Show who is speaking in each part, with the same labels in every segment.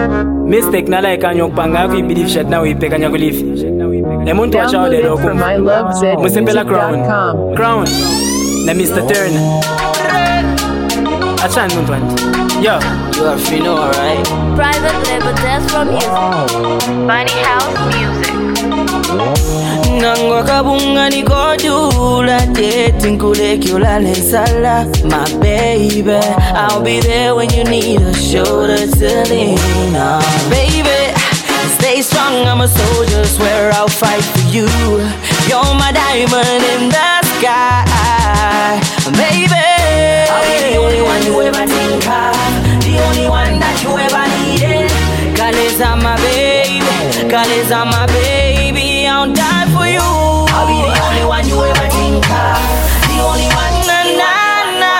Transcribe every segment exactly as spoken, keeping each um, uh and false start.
Speaker 1: Mistake na like anyo panga ku believe shit na we pick anya ku live. E muntu wa chao de loko. Musepela crown. Crown. Na Mister Turn. Achan muntu wanti. Yo,
Speaker 2: you are free no, alright?
Speaker 3: Private label test from music. Bunny House Music.
Speaker 2: Nangwa kabunga nikodula dating kule kiulale sala. My baby, I'll be there when you need a shoulder to lean on. Baby, stay strong, I'm a soldier, swear I'll fight for you. You're my diamond in the sky. Baby, I'll be the only one you ever think of, the only one that you ever needed. Kaleza my baby, Kaleza my baby, I'll die for you. I'll be the only one you ever think of, the only one. Na na na.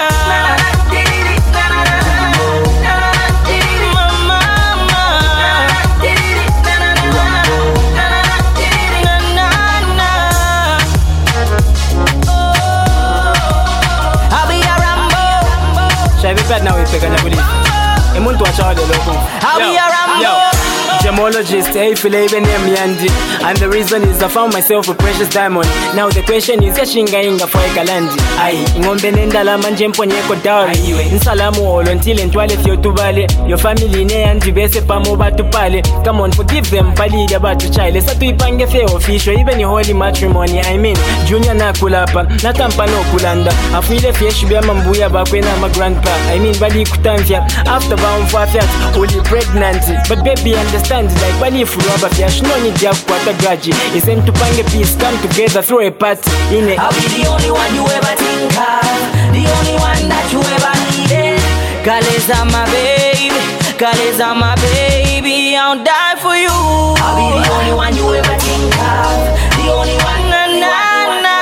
Speaker 1: Bad now we pick on the E muntu wa chao de loko.
Speaker 2: I'll be a Rambo.
Speaker 1: Gemologist, hey, Philip and Yandi. And the reason is I found myself a precious diamond. Now the question is, Yashinga inga for Ekalandi. Aye, ingombe nenda la manjempo nyeko dawri. Insalamu olo until entwale fio tubale. Your family ne andi bese pamo batu pale. Come on, forgive them, pali ida batu chile. Satu ipange fe official, even your holy matrimony. I mean, junior na kulapa, na tampa no kulanda. Afuile fiesh bia mambuya bakwena ma grandpa. I mean, bali kutamfia. After bound for fiat, only pregnant. But baby, understand. Like bali furuaba fiash, no need ya kwata gaji. It's time to pange peace, come together, throw a party in it.
Speaker 2: I'll be the only one you ever think of, the only one that you ever needed. Kaleza my baby, Kaleza my baby, I'll die for you. I'll be the only one you ever think of, the only one. Na na na.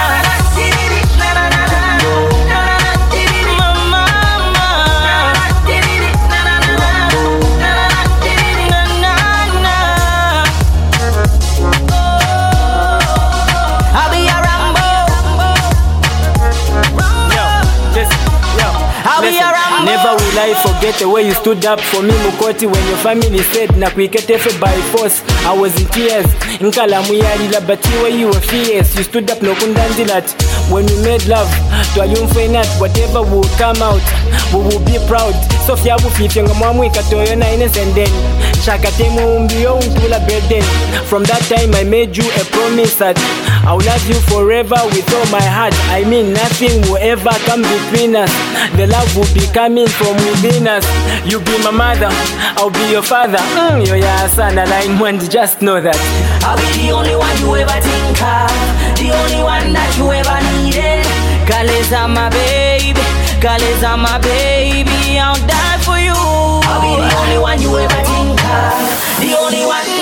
Speaker 1: Never will I forget the way you stood up for me Mukoti when your family said na kuiketefe by force. I was in tears. Nkala muyari la but you were fierce. You stood up no kundandilat. When we made love, to ayumfenat whatever will come out, we will be proud. Sofia wufifi ngamwamu ikatoyo na ines and then Shakatemu umbiyo untula burden. From that time I made you a promise that I will love you forever with all my heart. I mean nothing will ever come between us. The love will be coming from within us. You be my mother, I'll be your father. Mm, yo ya sana line one, just know that
Speaker 2: I'll be the only one you ever think of, the only one that you ever needed. Kaleza my baby, Kaleza my baby, I'll die for you. I'll be the only one you ever think of, the only one.